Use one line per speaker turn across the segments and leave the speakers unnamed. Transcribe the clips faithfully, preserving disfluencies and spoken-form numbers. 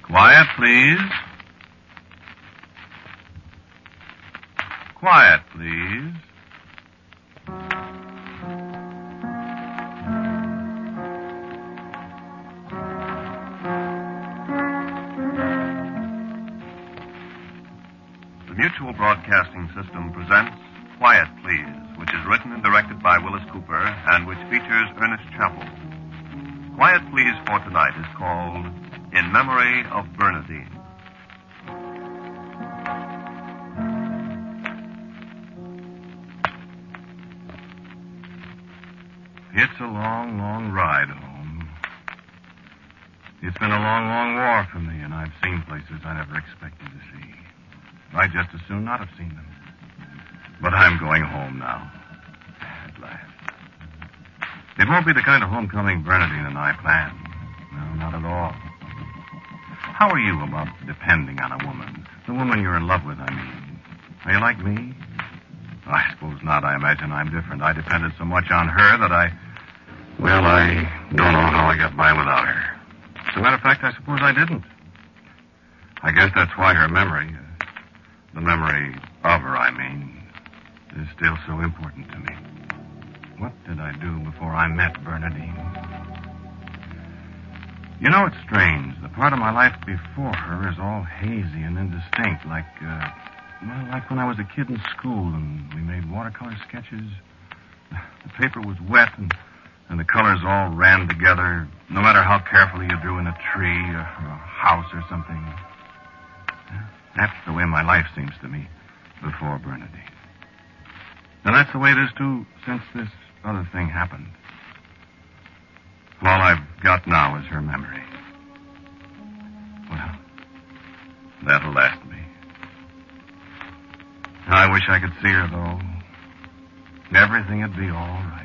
Quiet, please. Quiet, please. The Mutual Broadcasting System presents Quiet, Please, which is written and directed by Willis Cooper and which features Ernest Chappell. Quiet, Please for tonight is called In Memory of Bernadine. It's a long, long ride home. It's been a long, long war for me, and I've seen places I never expected to see. I'd just as soon not have seen them. But I'm going home now. At last. It won't be the kind of homecoming Bernadine and I planned. No, not at all. How are you about depending on a woman? The woman you're in love with, I mean. Are you like me? I suppose not. I imagine I'm different. I depended so much on her that I... Well, I don't know how I got by without her. As a matter of fact, I suppose I didn't. I guess that's why her memory, uh, the memory of her, I mean, is still so important to me. What did I do before I met Bernadine? You know, it's strange. The part of my life before her is all hazy and indistinct, like, uh, well, like when I was a kid in school and we made watercolor sketches. The paper was wet and, and the colors all ran together, no matter how carefully you drew in a tree or, or a house or something. That's the way my life seems to me before Bernadine. And that's the way it is, too, since this other thing happened. All I've got now is her memory. Well, that'll last me. I wish I could see her, though. Everything would be all right.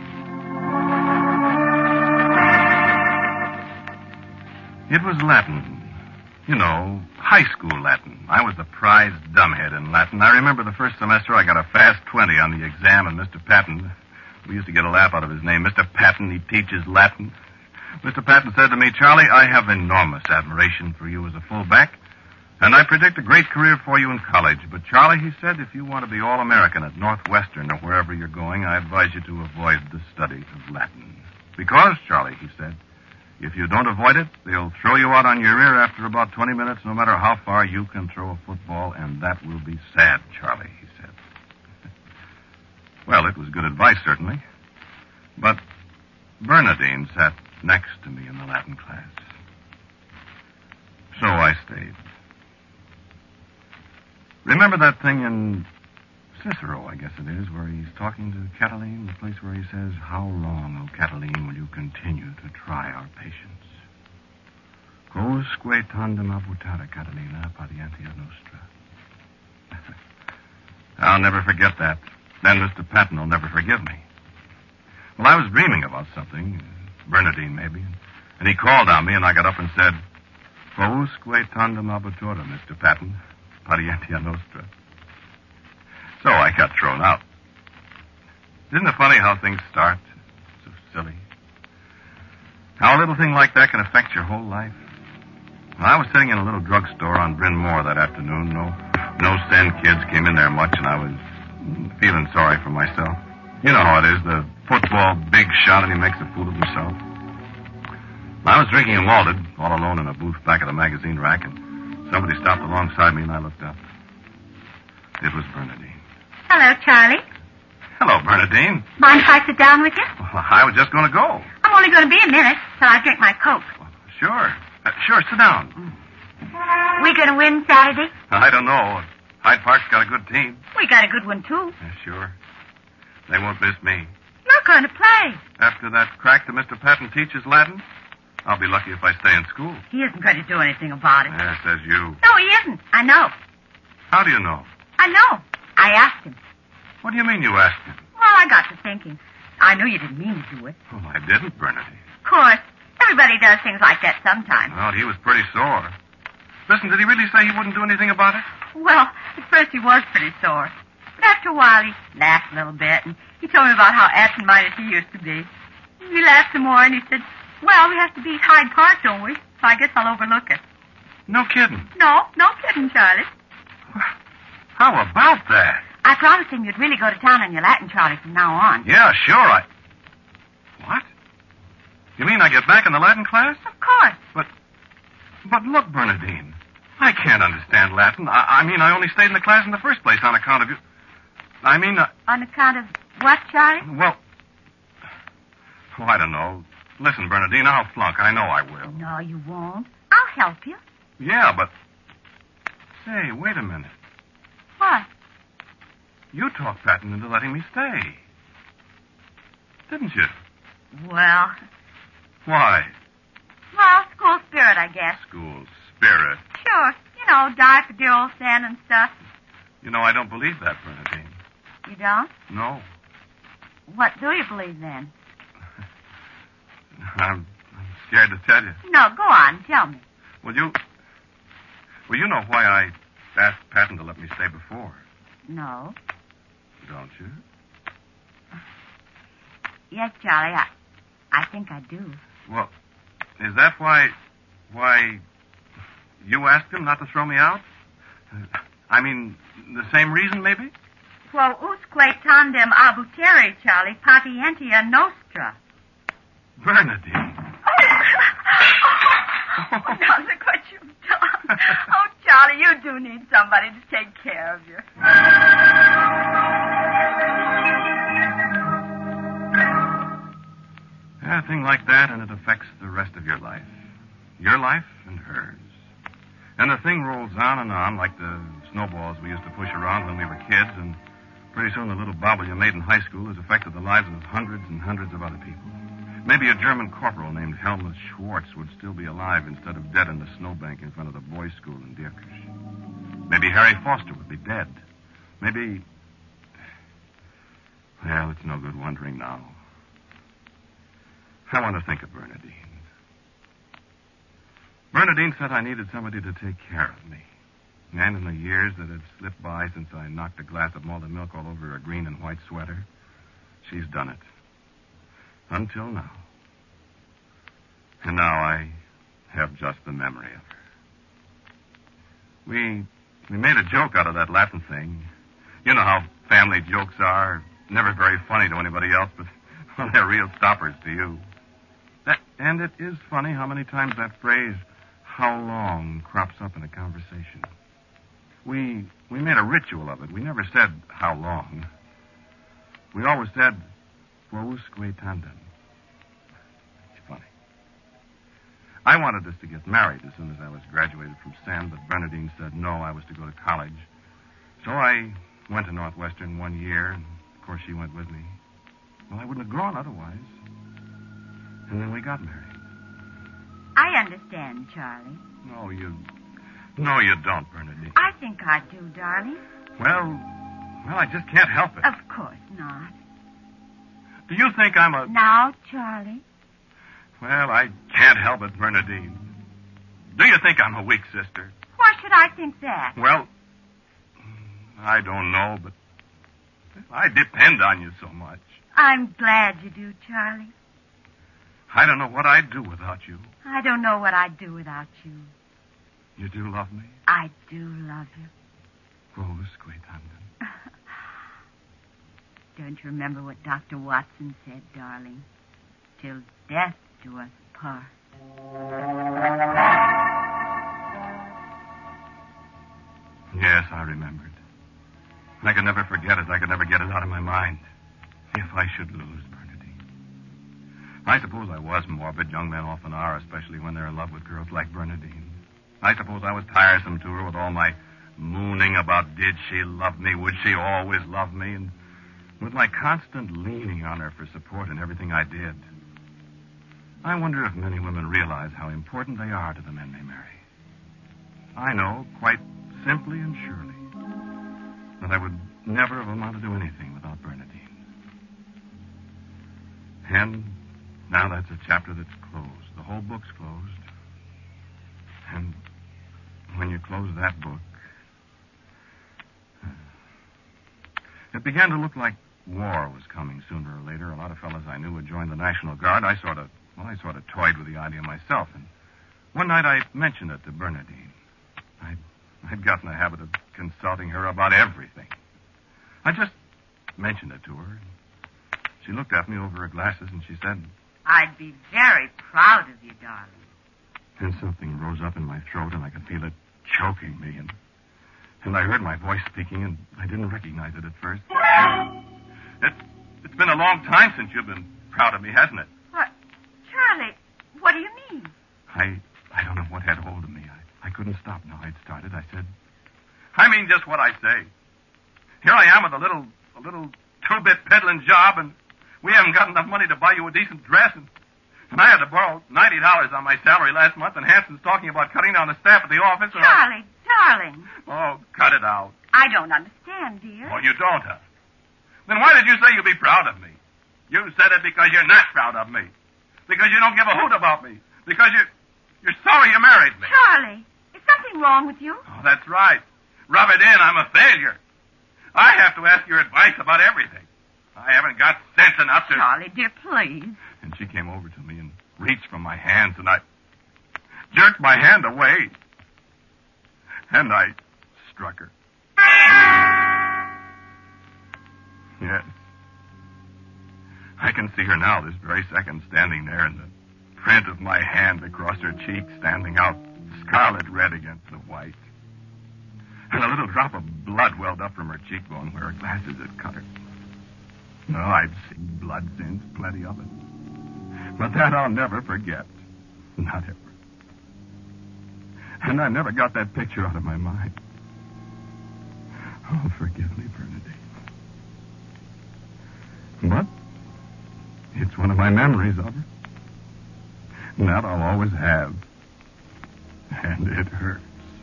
It was Latin. You know, high school Latin. I was the prize dumbhead in Latin. I remember the first semester I got a fast twenty on the exam, and Mister Patton, we used to get a laugh out of his name. Mister Patton, he teaches Latin. Mister Patton said to me, Charlie, I have enormous admiration for you as a fullback, and I predict a great career for you in college. But, Charlie, he said, if you want to be All-American at Northwestern or wherever you're going, I advise you to avoid the study of Latin. Because, Charlie, he said, if you don't avoid it, they'll throw you out on your rear after about twenty minutes, no matter how far you can throw a football, and that will be sad, Charlie, he said. Well, it was good advice, certainly. But Bernadine sat next to me in the Latin class. So I stayed. Remember that thing in Cicero, I guess it is, where he's talking to Catiline, the place where he says, how long, O Catiline, will you continue to try our patience? Quousque tandem abutare, Catilina, patientia nostra. I'll never forget that. Then Mister Patton will never forgive me. Well, I was dreaming about something, Bernadine maybe, and he called on me, and I got up and said, Quousque tandem abutura, Mister Patton, patientia nostra. So I got thrown out. Isn't it funny how things start? So silly. How a little thing like that can affect your whole life. Well, I was sitting in a little drugstore on Bryn Mawr that afternoon. No, no send kids came in there much, and I was feeling sorry for myself. You know how it is, the football big shot, and he makes a fool of himself. I was drinking in Walden, all alone in a booth back of the magazine rack, and somebody stopped alongside me, and I looked up. It was Bernadine.
Hello, Charlie.
Hello, Bernadine.
Mind if I sit down with you?
Well, I was just going to go.
I'm only going to be a minute till I drink my Coke.
Well, sure. Uh, sure, sit down.
We going to win Saturday?
I don't know. Hyde Park's got a good team.
We got a good one, too.
Yeah, sure. They won't miss me.
You're going to play.
After that crack that Mister Patton teaches Latin, I'll be lucky if I stay in school.
He isn't going to do anything about it.
Yeah, says you.
No, he isn't. I know.
How do you know?
I know. I asked him.
What do you mean you asked him?
Well, I got to thinking. I knew you didn't mean to do it.
Oh, I didn't, Bernadine.
Of course. Everybody does things like that sometimes.
Well, he was pretty sore. Listen, did he really say he wouldn't do anything about it?
Well, at first he was pretty sore. But after a while, he laughed a little bit, and he told me about how absent-minded he used to be. He laughed some more, and he said, well, we have to beat Hyde Park, don't we? So I guess I'll overlook it.
No kidding.
No, no kidding, Charlie.
How about that?
I promised him you'd really go to town on your Latin, Charlie, from now on.
Yeah, sure, I... What? You mean I get back in the Latin class?
Of course.
But... But look, Bernadine, I can't understand Latin. I, I mean, I only stayed in the class in the first place on account of you. I mean... Uh,
on account of what, Charlie?
Well... Oh, I don't know. Listen, Bernadine, I'll flunk. I know I will.
No, you won't. I'll help you.
Yeah, but... Say, wait a minute.
What?
You talked Patton into letting me stay. Didn't you?
Well...
Why?
Well, school spirit, I guess.
School spirit?
Sure. You know, die for dear old Sam and stuff.
You know, I don't believe that, Bernadine.
You don't?
No.
What do you believe, then?
I'm, I'm scared to tell you.
No, go on. Tell me.
Well, you... Well, you know why I asked Patton to let me stay before.
No.
Don't you?
Yes, Charlie, I, I think I do.
Well, is that why... Why... You asked him not to throw me out? I mean, the same reason, maybe?
Quo usque tandem abutere, Charlie, patientia nostra.
Bernadine.
Oh, now look what you've done. Oh, Charlie, you do need somebody to take care of you.
Yeah, a thing like that, and it affects the rest of your life. Your life and hers. And the thing rolls on and on like the snowballs we used to push around when we were kids, and pretty soon the little bauble you made in high school has affected the lives of hundreds and hundreds of other people. Maybe a German corporal named Helmut Schwartz would still be alive instead of dead in the snowbank in front of the boys' school in Dierkirch. Maybe Harry Foster would be dead. Maybe... Well, it's no good wondering now. I want to think of Bernadine. Bernadine said I needed somebody to take care of me. And in the years that had slipped by since I knocked a glass of malted milk all over a green and white sweater, she's done it. Until now. And now I have just the memory of her. We we made a joke out of that Latin thing. You know how family jokes are. Never very funny to anybody else, but well, they're real stoppers to you. That, and it is funny how many times that phrase, how long, crops up in a conversation. We we made a ritual of it. We never said how long. We always said, quousque tandem. It's funny. I wanted us to get married as soon as I was graduated from Sam, but Bernadine said no, I was to go to college. So I went to Northwestern one year, and of course she went with me. Well, I wouldn't have gone otherwise. And then we got married.
I understand, Charlie.
No, you... No, you don't, Bernadine.
I think I do, darling.
Well, well, I just can't help it.
Of course not.
Do you think I'm a...
Now, Charlie.
Well, I can't help it, Bernadine. Do you think I'm a weak sister?
Why should I think that?
Well, I don't know, but I depend on you so much.
I'm glad you do, Charlie.
I don't know what I'd do without you.
I don't know what I'd do without you.
You do love me?
I do love you.
Quousque tandem.
Don't you remember what Doctor Watson said, darling? Till death do us part.
Yes, I remembered. I could never forget it. I could never get it out of my mind. If I should lose Bernadine. I suppose I was morbid. Young men often are, especially when they're in love with girls like Bernadine. I suppose I was tiresome to her with all my mooning about did she love me, would she always love me, and with my constant leaning on her for support in everything I did. I wonder if many women realize how important they are to the men they marry. I know, quite simply and surely, that I would never have amounted to anything without Bernadine. And now that's a chapter that's closed. The whole book's closed. And when you close that book, it began to look like war was coming sooner or later. A lot of fellas I knew would join the National Guard. I sort of, well, I sort of toyed with the idea myself. And one night I mentioned it to Bernadine. I'd got in the habit of consulting her about everything. I just mentioned it to her. She looked at me over her glasses and she said,
I'd be very proud of you, darling.
And something rose up in my throat and I could feel it choking me. And, and I heard my voice speaking and I didn't recognize it at first. It, it's been a long time since you've been proud of me, hasn't it?
What? Charlie, what do you mean?
I I don't know what had hold of me. I, I couldn't stop now I'd started. I said, I mean just what I say. Here I am with a little a little two-bit peddling job, and we haven't got enough money to buy you a decent dress, and, and I had to borrow ninety dollars on my salary last month, and Hanson's talking about cutting down the staff at the office. And
Charlie,
I...
darling.
Oh, cut it out.
I don't understand, dear.
Oh, you don't, huh? Then why did you say you'd be proud of me? You said it because you're not proud of me. Because you don't give a hoot about me. Because you, you're sorry you married me.
Charlie, is something wrong with you?
Oh, that's right. Rub it in. I'm a failure. I have to ask your advice about everything. I haven't got sense enough to...
Charlie, dear, please.
And she came over to me and reached for my hands, and I jerked my hand away. And I struck her. Yes. I can see her now, this very second, standing there, and the print of my hand across her cheek standing out scarlet red against the white. And a little drop of blood welled up from her cheekbone where her glasses had cut her. No, I've seen blood since, plenty of it. But that I'll never forget. Not ever. And I never got that picture out of my mind. Oh, forgive me, Bernadine. But it's one of my memories of her. And that I'll always have. And it hurts.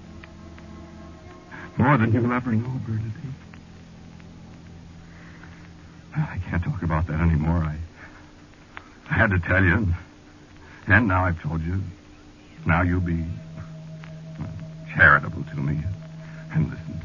More than you'll ever know, Bernadine. I can't talk about that anymore. I, I had to tell you, and, and now I've told you. Now you'll be well, charitable to me and listen.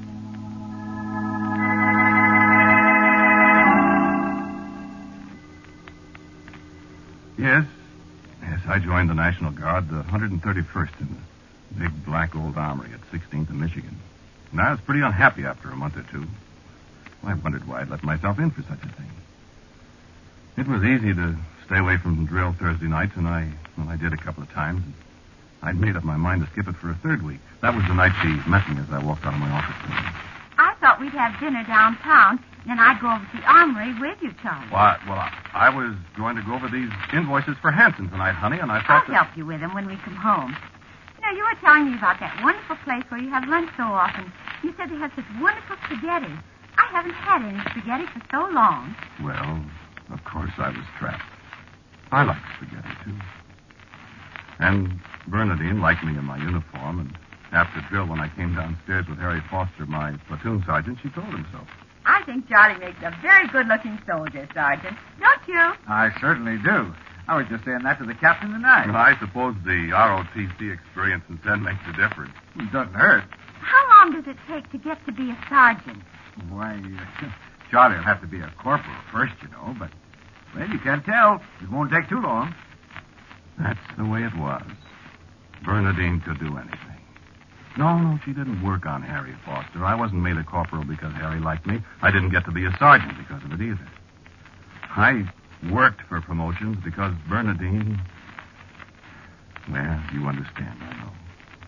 Yes, yes, I joined the National Guard, the one hundred thirty-first in the big black old armory at sixteenth and Michigan. And I was pretty unhappy after a month or two. I wondered why I'd let myself in for such a thing. It was easy to stay away from drill Thursday nights, and I, well, I did a couple of times. I'd made up my mind to skip it for a third week. That was the night she met me as I walked out of my office.
I thought we'd have dinner downtown, then I'd go over to the armory with you, Charlie.
Why, well, I, I was going to go over these invoices for Hanson tonight, honey, and I thought
I'll
that...
help you with them when we come home. You know, you were telling me about that wonderful place where you have lunch so often. You said they have such wonderful spaghetti. I haven't had any spaghetti for so long.
Well, of course I was trapped. I like spaghetti, too. And Bernadine liked me in my uniform, and after drill, when I came downstairs with Harry Foster, my platoon sergeant, she told him so.
I think Charlie makes a very good-looking soldier, Sergeant. Don't you?
I certainly do. I was just saying that to the captain tonight.
Well, I suppose the R O T C experience in Sen makes a difference.
It doesn't hurt.
How long does it take to get to be a sergeant?
Why, uh, Charlie will have to be a corporal first, you know, but, well, you can't tell. It won't take too long.
That's the way it was. Bernadine could do anything. No, no, she didn't work on Harry Foster. I wasn't made a corporal because Harry liked me. I didn't get to be a sergeant because of it either. I worked for promotions because Bernadine... Well, you understand, I know.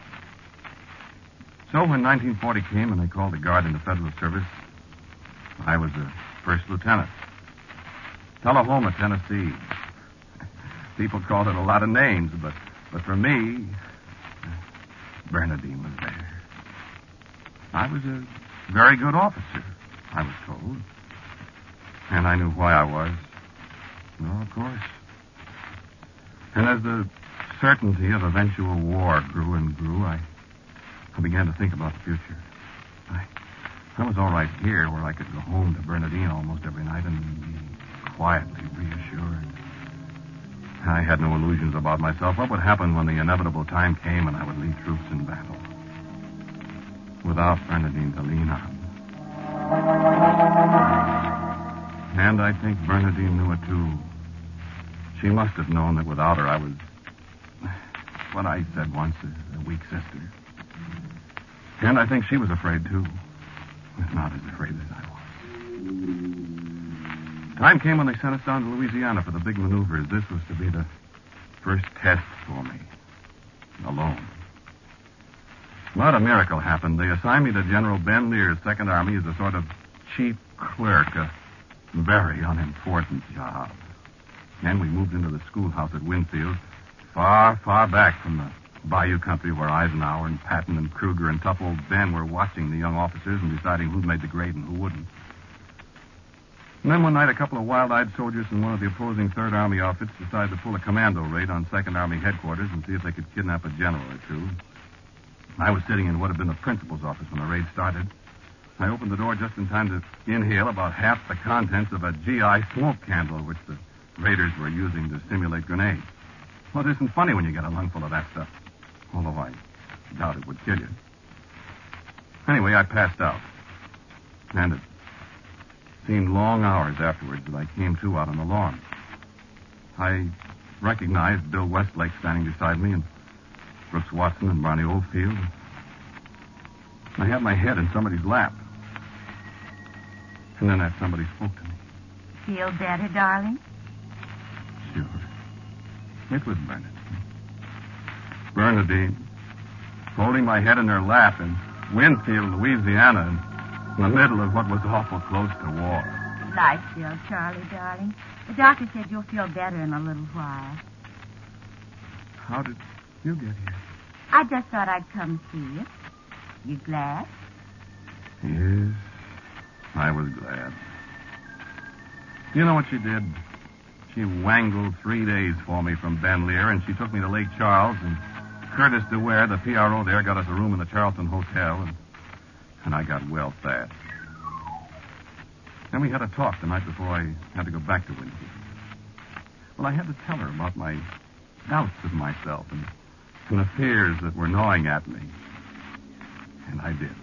So when nineteen forty came and they called the Guard into federal service, I was a first lieutenant. Tullahoma, Tennessee. People called it a lot of names, but, but for me, Bernadine was there. I was a very good officer, I was told. And I knew why I was. Well, of course. And as the certainty of eventual war grew and grew, I, I began to think about the future. I, I was all right here, where I could go home to Bernadine almost every night and be quietly reassured. I had no illusions about myself. What would happen when the inevitable time came and I would lead troops in battle? Without Bernadine to lean on. And I think Bernadine knew it, too. She must have known that without her I was what I said once, a, a weak sister. And I think she was afraid, too. If not as afraid as I was. Time came when they sent us down to Louisiana for the big maneuvers. This was to be the first test for me. Alone. But a miracle happened. They assigned me to General Ben Lear's Second Army as a sort of chief clerk, a very unimportant job. And we moved into the schoolhouse at Winfield, far, far back from the bayou country where Eisenhower and Patton and Kruger and tough old Ben were watching the young officers and deciding who made the grade and who wouldn't. And then one night, a couple of wild-eyed soldiers from one of the opposing Third Army outfits decided to pull a commando raid on Second Army headquarters and see if they could kidnap a general or two. I was sitting in what had been the principal's office when the raid started. I opened the door just in time to inhale about half the contents of a G I smoke candle, which the raiders were using to simulate grenades. Well, it isn't funny when you get a lungful of that stuff, although I doubt it would kill you. Anyway, I passed out. And it seemed long hours afterwards that I came to out on the lawn. I recognized Bill Westlake standing beside me and Brooks Watson and Barney Oldfield. I had my head in somebody's lap. And then that somebody spoke to me.
Feel better, darling?
Sure. It was Bernadine. Bernadine, holding my head in her lap in Winfield, Louisiana, in the middle of what was awful close to war.
Lie still, Charlie, darling. The doctor said you'll feel better in a little while.
How did you get here?
I just thought I'd come see you. You glad?
Yes, I was glad. You know what she did? She wangled three days for me from Ben Lear, and she took me to Lake Charles, and Curtis DeWare, the P R O there, got us a room in the Charleston Hotel, and, and I got well fast. Then we had a talk the night before I had to go back to Winfield. Well, I had to tell her about my doubts of myself and, and the fears that were gnawing at me. And I did.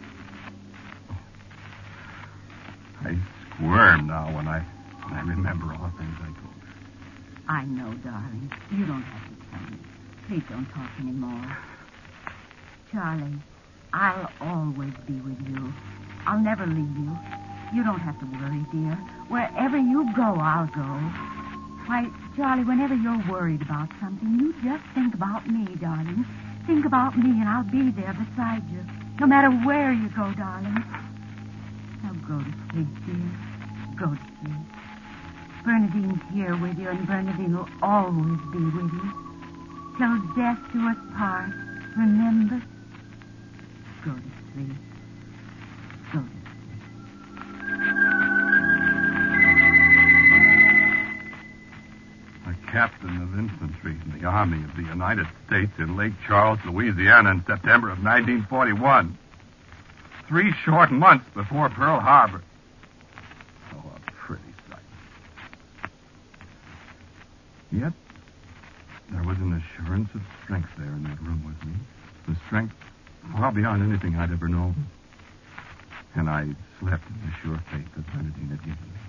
I squirm now when I, when I remember all the things I told her.
I know, darling. You don't have to tell me. Please don't talk anymore. Charlie, I'll always be with you. I'll never leave you. You don't have to worry, dear. Wherever you go, I'll go. Why, Charlie, whenever you're worried about something, you just think about me, darling. Think about me, and I'll be there beside you. No matter where you go, darling. Now go to sleep, dear. Go to sleep. Bernadine's here with you, and Bernadine will always be with you. Till death do us part. Remember? Go to sleep. Go to sleep.
A captain of infantry in the Army of the United States in Lake Charles, Louisiana in September of nineteen forty-one. Three short months before Pearl Harbor. Oh, a pretty sight. Yet, there was an assurance of strength there in that room with me. The strength far beyond anything I'd ever known. And I slept in the sure faith that Bernadine had given me.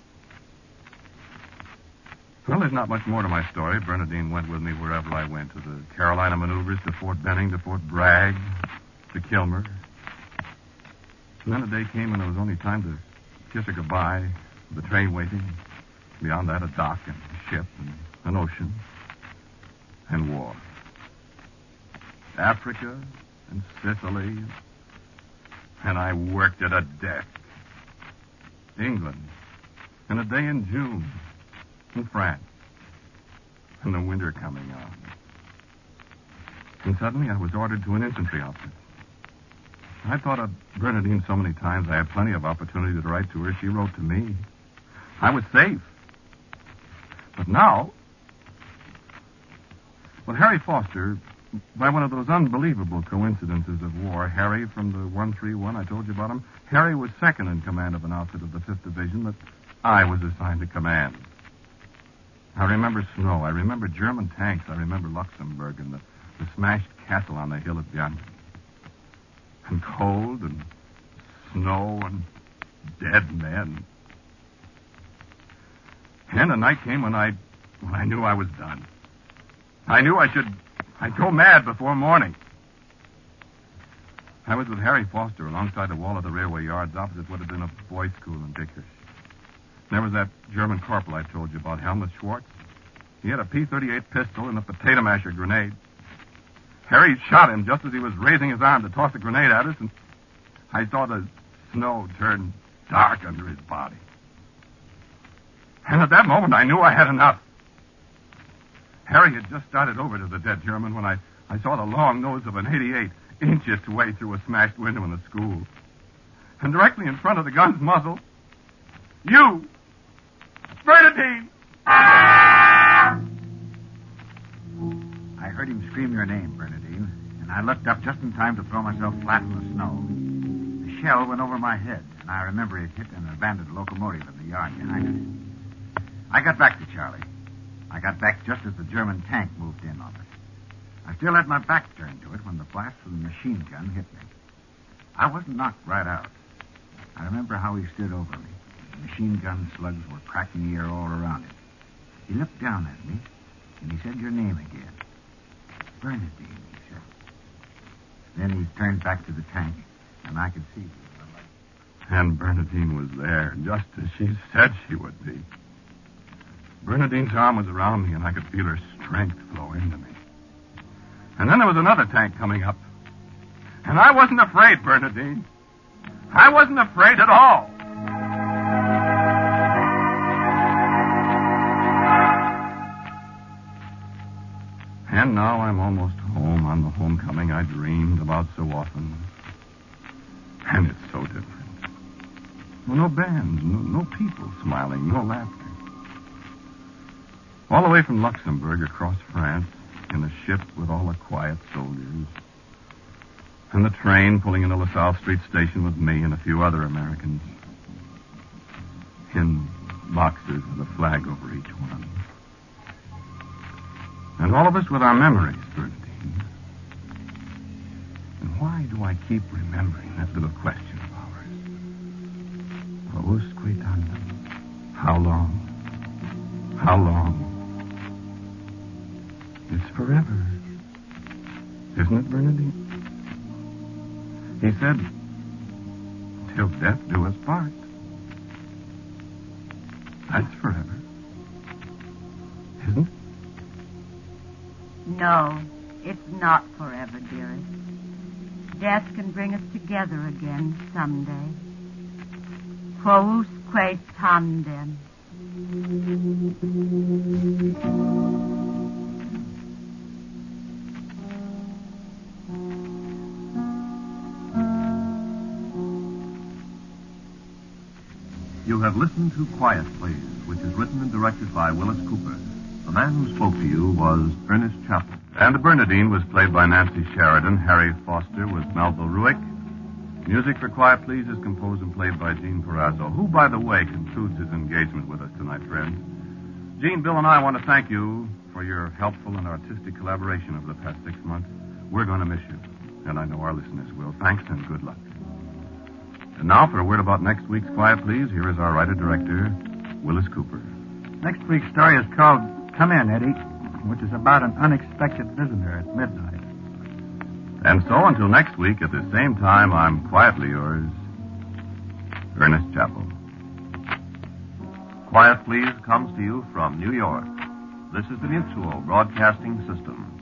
Well, there's not much more to my story. Bernadine went with me wherever I went, to the Carolina maneuvers, to Fort Benning, to Fort Bragg, to Kilmer. And then the day came when there was only time to kiss her goodbye, the train waiting. Beyond that, a dock and a ship and an ocean and war. Africa and Sicily, and I worked at a desk. England, and a day in June, in France, and the winter coming on. And suddenly I was ordered to an infantry outfit. I thought of Bernadine so many times, I had plenty of opportunity to write to her. She wrote to me. I was safe. But now, well, Harry Foster, by one of those unbelievable coincidences of war, Harry from the one three one, I told you about him, Harry was second in command of an outfit of the fifth Division that I was assigned to command. I remember snow. I remember German tanks. I remember Luxembourg and the, the smashed castle on the hill at Bianchi. And cold and snow and dead men. And the night came when I when I knew I was done. I knew I should I'd go mad before morning. I was with Harry Foster alongside the wall of the railway yards opposite what had been a boys' school in Dickish. There was that German corporal I told you about, Helmut Schwartz. He had a P thirty-eight pistol and a potato masher grenade. Harry shot him just as he was raising his arm to toss the grenade at us, and I saw the snow turn dark under his body. And at that moment, I knew I had enough. Harry had just started over to the dead German when I, I saw the long nose of an eighty-eight inch its way through a smashed window in the school. And directly in front of the gun's muzzle, you, Bernadine!
I heard him scream your name, Bernadine, and I looked up just in time to throw myself flat in the snow. The shell went over my head, and I remember it hit an abandoned locomotive in the yard behind us. I got back to Charlie. I got back just as the German tank moved in on us. I still had my back turned to it when the blast from the machine gun hit me. I wasn't knocked right out. I remember how he stood over me. The machine gun slugs were cracking the air all around him. He looked down at me, and he said your name again. Bernadine, he said. Then he turned back to the tank, and I could see you.
And Bernadine was there, just as she said she would be. Bernadine's arm was around me, and I could feel her strength flow into me. And then there was another tank coming up. And I wasn't afraid, Bernadine. I wasn't afraid at all. And now I'm almost home on the homecoming I dreamed about so often. And it's so different. Well, no bands, no, no people smiling, no laughter. All the way from Luxembourg across France in a ship with all the quiet soldiers. And the train pulling into LaSalle Street Station with me and a few other Americans. In boxes with a flag over each one. And all of us with our memories, Bernadine. And why do I keep remembering that little question of ours? Quousque tandem? How long? How long? It's forever. Isn't it, Bernadine? He said, till death do us part. That's forever. Isn't it?
No, it's not forever, dearest. Death can bring us together again someday. Quousque tandem.
You have listened to Quiet Place, which is written and directed by Willis Cooper. The man who spoke to you was Ernest Chappell.
And Bernadine was played by Nancy Sheridan. Harry Foster was Melville Ruick. Music for Quiet Please is composed and played by Gene Perazzo, who, by the way, concludes his engagement with us tonight, friends. Gene, Bill, and I want to thank you for your helpful and artistic collaboration over the past six months. We're going to miss you, and I know our listeners will. Thanks and good luck. And now for a word about next week's Quiet Please, here is our writer-director, Willis Cooper.
Next week's story is called Come In, Eddie, which is about an unexpected visitor at midnight.
And so until next week at the same time, I'm quietly yours, Ernest Chappell.
Quiet Please comes to you from New York. This is the Mutual Broadcasting System.